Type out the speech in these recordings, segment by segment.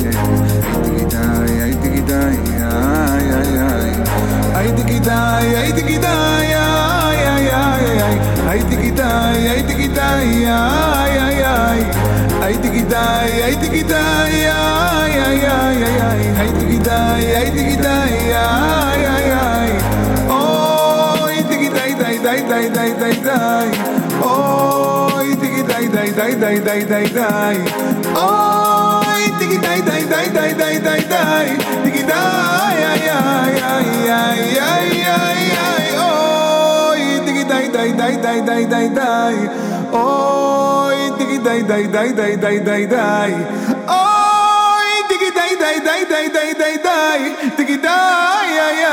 הייתי כדאי, הייתי כדאי, הייתי כדאי, הייתי כדאי, הייתי כדאי, הייתי כדאי, הייתי כדאי, הייתי כדאי, הייתי כדאי, אוי, הייתי כדאי, די, די, די, די, די, די, אוי, הייתי כדאי, די, די, די, די, די, די, אוי, הייתי כדאי, די, די, די, די, די, די, הייתי כדאי, אוי, הייתי כדאי, די, די, די, די, די, די, אוי, הייתי כדאי, די, די, די, די, די, די, אוי, הייתי כדאי, די, די, די, די, די, די, הייתי כדאי,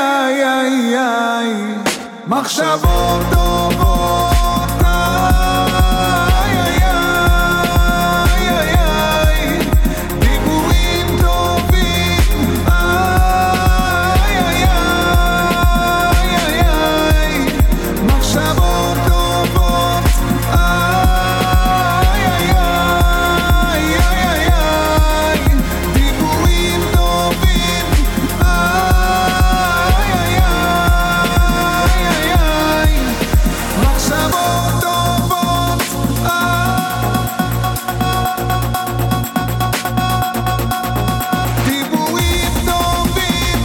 מחשבות טובות, דיבורים טובים, מחשבות טובות, דיבורים טובים, מחשבות טובות, דיבורים טובים,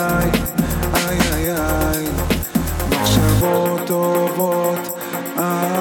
מחשבות טובות,